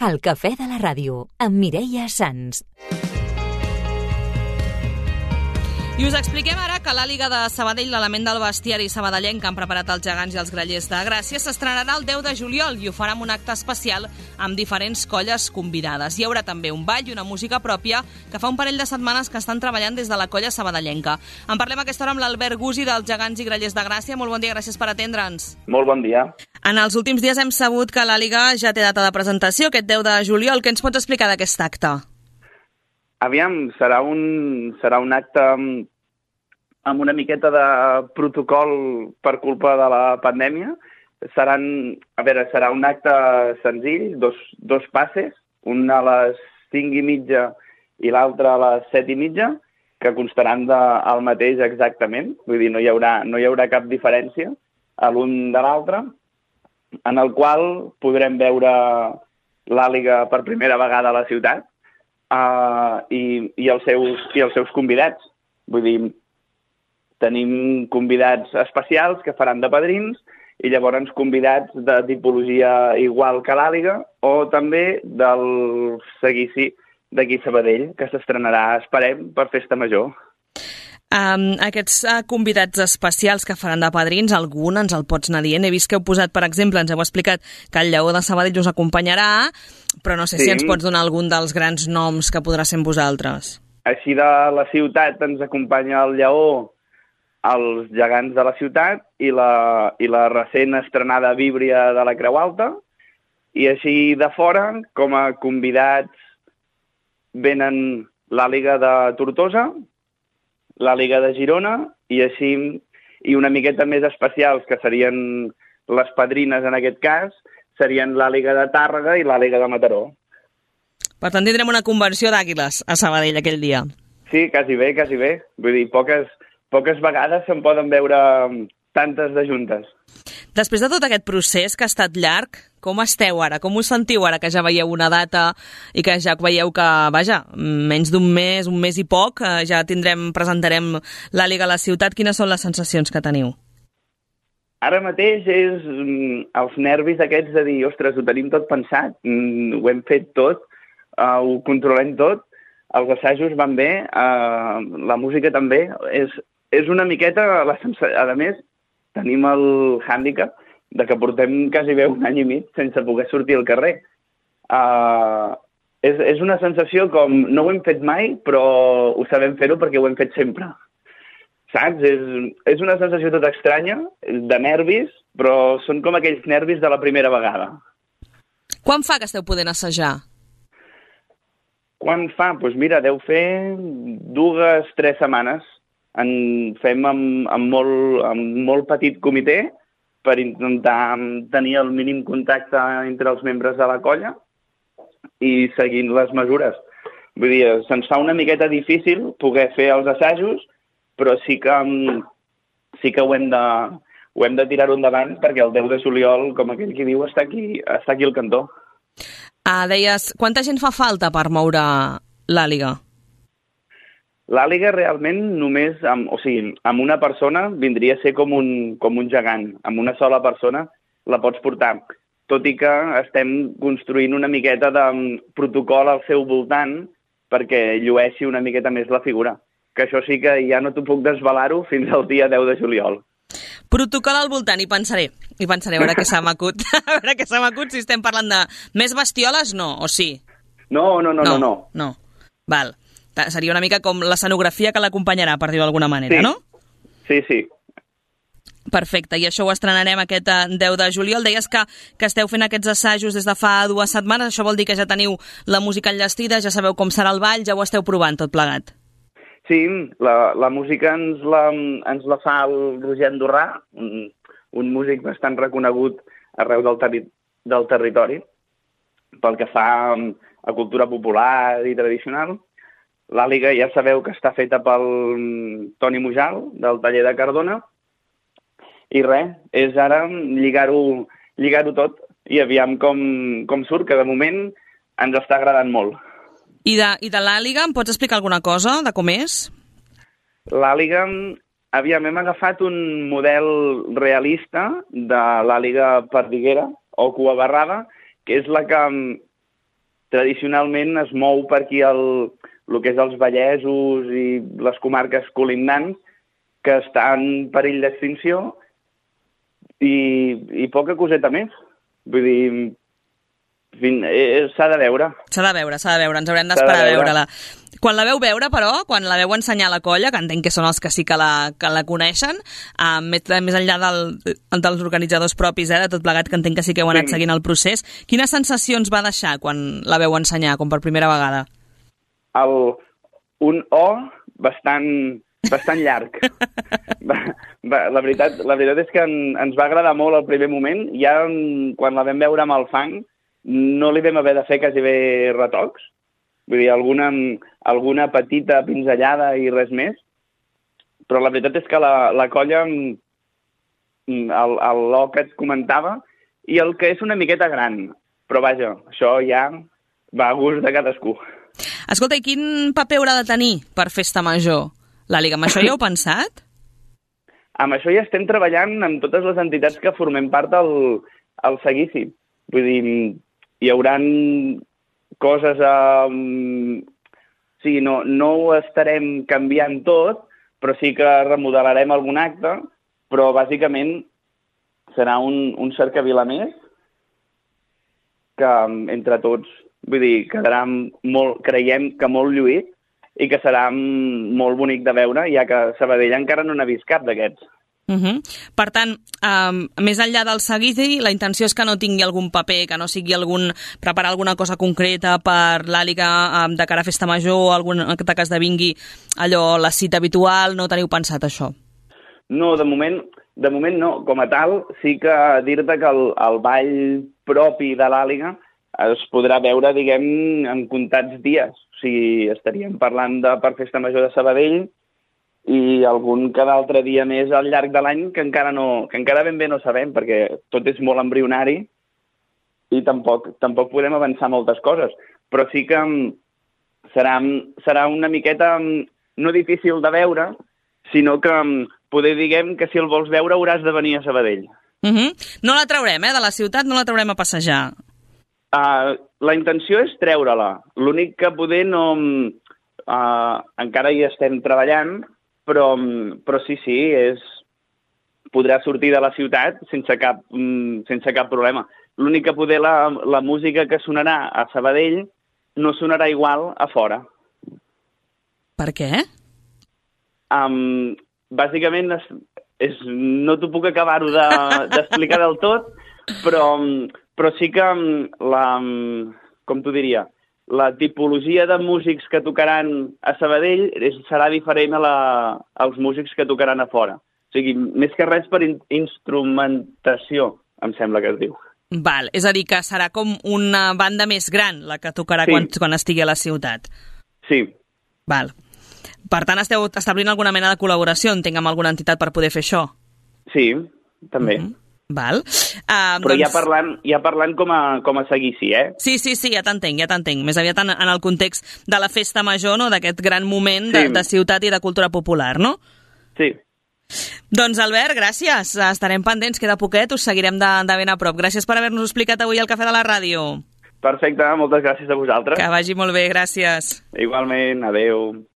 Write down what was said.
El cafè de la ràdio, amb Mireia Sans. I us expliquem ara que l'Àliga de Sabadell, l'element del bestiari sabadellenc que han preparat els gegants i els grallers de Gràcia, s'estrenarà el 10 de juliol i ho farà amb un acte especial amb diferents colles convidades. Hi haurà també un ball i una música pròpia que fa un parell de setmanes que estan treballant des de la colla sabadellenca. En parlem a aquesta hora amb l'Albert Gusi dels gegants i grallers de Gràcia. Molt bon dia, gràcies per atendre'ns. Molt bon dia. En els últims dies hem sabut que l'Àliga ja té data de presentació, aquest 10 de juliol. Què ens pots explicar d'aquest acte? Aviam, serà un acte amb una miqueta de protocol per culpa de la pandèmia. Serà un acte senzill, dos passes, un a les 5:30 i l'altre a les 7:30, que constaran del mateix exactament. Vull dir, no hi haurà cap diferència a l'un de l'altre, en el qual podrem veure l'Àliga per primera vegada a la ciutat i els seus convidats. Vull dir, tenim convidats especials que faran de padrins i llavors convidats de tipologia igual que l'Àliga o també del seguici d'aquí Sabadell, que s'estrenarà, esperem, per Festa Major. Aquests convidats especials que faran de padrins, algun ens el pots anar dient? He vist que heu posat, per exemple, ens heu explicat que el Lleó de Sabadell us acompanyarà, però no sé si ens pots donar algun dels grans noms que podrà ser amb vosaltres. Així de la ciutat ens acompanya el Lleó, els gegants de la ciutat i la recent estrenada Víbria de la Creu Alta. I així de fora, com a convidats, venen l'Àliga de Tortosa, l'Àliga de Girona i una miqueta més especials, que serien les padrines en aquest cas, serien l'Àliga de Tàrrega i l'Àliga de Mataró. Per tant, tindrem una conversió d'àguiles a Sabadell aquell dia. Sí, quasi bé. Vull dir, poques vegades se'n poden veure tantes de juntes. Després de tot aquest procés que ha estat llarg, com esteu ara? Com us sentiu ara que ja veieu una data i que ja veieu que, menys d'un mes, un mes i poc, ja presentarem l'Àliga a la ciutat? Quines són les sensacions que teniu? Ara mateix és els nervis aquests de dir, ostres, ho tenim tot pensat, ho hem fet tot, ho controlem tot, els assajos van bé, la música també. És una miqueta, a més, tenim el hàndicap de que portem quasi bé un any i mig sense poder sortir al carrer. És una sensació com no ho hem fet mai, però ho sabem fer-ho perquè ho hem fet sempre. Saps? És una sensació tot estranya, de nervis, però són com aquells nervis de la primera vegada. Quan fa que esteu podent assajar? Quan fa? Doncs mira, deu fer 2-3 setmanes. En fem amb molt petit comitè per intentar tenir el mínim contacte entre els membres de la colla i seguint les mesures. Vull dir, se'ns fa una miqueta difícil poder fer els assajos, però sí que ho hem de tirar-ho endavant perquè el 10 de juliol, com aquell qui diu, està aquí al cantó. Deies, quanta gent fa falta per moure l'Àliga? L'Àliga realment només, amb una persona vindria a ser com un gegant. Amb una sola persona la pots portar. Tot i que estem construint una miqueta de protocol al seu voltant perquè llueixi una miqueta més la figura. Que això sí que ja no t'ho puc desvelar-ho fins al dia 10 de juliol. Protocol al voltant, hi pensaré a veure què se m'acut. A veure què se m'acut, si estem parlant de més bestioles, no, o sí? No. Val. Seria una mica com l'escenografia que l'acompanyarà, per dir-ho d'alguna manera, no? Sí. Perfecte, i això ho estrenarem aquest 10 de juliol. Deies que esteu fent aquests assajos des de fa 2 setmanes, això vol dir que ja teniu la música enllestida, ja sabeu com serà el ball, ja ho esteu provant tot plegat. Sí, la música ens la fa el Roger Andorrà, un músic bastant reconegut arreu del territori, pel que fa a cultura popular i tradicional. L'Àliga ja sabeu que està feta pel Toni Mujal, del taller de Cardona, i res, és ara lligar-ho tot i aviam com surt, que de moment ens està agradant molt. I de l'Àliga em pots explicar alguna cosa de com és? L'Àliga, hem agafat un model realista de l'Àliga perdiguera o cua barrada, que és la que tradicionalment es mou per aquí el que és els Vallesos i les comarques colindants, que estan en perill d'extinció, i poca coseta més. Vull dir, s'ha de veure. S'ha de veure, ens haurem d'esperar a veure-la. Quan la veu veure, però, quan la veu ensenyar a la colla, que entenc que són els que sí que la coneixen, més enllà dels organitzadors propis, de tot plegat, que entenc que sí que heu anat seguint el procés, quines sensacions va deixar quan la veu ensenyar, com per primera vegada? Un bastant llarg. La veritat és que ens va agradar molt al primer moment. Ja quan la vam veure amb el fang, no li vam haver de fer quasi bé retocs. Vull dir, alguna petita pinzellada i res més. Però la veritat és que la colla, l'O que et comentava, i el que és una miqueta gran. Però vaja, això ja va a gust de cadascú. Escolta, i quin paper haurà de tenir per Festa Major l'Àliga? Amb això ja heu pensat? Amb això ja estem treballant amb totes les entitats que formem part al seguici. Vull dir, hi haurà coses... Sí, no ho estarem canviant tot, però sí que remodelarem algun acte, però bàsicament serà un cercavila més que entre tots, vull dir, quedarà creiem que molt lluït i que serà molt bonic de veure, ja que Sabadell encara no n'ha vist cap d'aquests. Per tant, més enllà del seguici, la intenció és que no tingui algun paper, que no sigui preparar alguna cosa concreta per l'Àliga de cara a Festa Major o algun acte que esdevingui allò, la cita habitual, no teniu pensat això? No, de moment no. Com a tal, sí que dir-te que el ball propi de l'Àliga es podrà veure, diguem, en comptats dies. O sigui, estaríem parlant per Festa Major de Sabadell i algun cada altre dia més al llarg de l'any que encara ben bé no sabem, perquè tot és molt embrionari i tampoc podem avançar moltes coses. Però sí que serà una miqueta no difícil de veure, sinó que poder, diguem, que si el vols veure hauràs de venir a Sabadell. No la traurem, de la ciutat no la traurem a passejar. La intenció és treure-la. L'únic que poder no... encara hi estem treballant, però sí, podrà sortir de la ciutat sense cap problema. L'únic que poder la música que sonarà a Sabadell no sonarà igual a fora. Per què? Bàsicament, no t'ho puc acabar-ho d'explicar del tot, però sí que com t'ho diria, la tipologia de músics que tocaran a Sabadell serà diferent als músics que tocaran a fora. O sigui, més que res per instrumentació, em sembla que es diu. Val, és a dir, que serà com una banda més gran la que tocarà quan estigui a la ciutat. Sí. Val. Per tant, esteu establint alguna mena de col·laboració, entenc, amb alguna entitat per poder fer això? Sí, també. Val. Però ja parlant com a seguici, Sí, ja t'entenc. Més aviat en el context de la Festa Major, no? D'aquest gran moment de ciutat i de cultura popular, no? Sí. Doncs, Albert, gràcies. Estarem pendents, queda poquet, us seguirem de ben a prop. Gràcies per haver-nos explicat avui al Cafè de la Ràdio. Perfecte, moltes gràcies a vosaltres. Que vagi molt bé, gràcies. Igualment, adeu.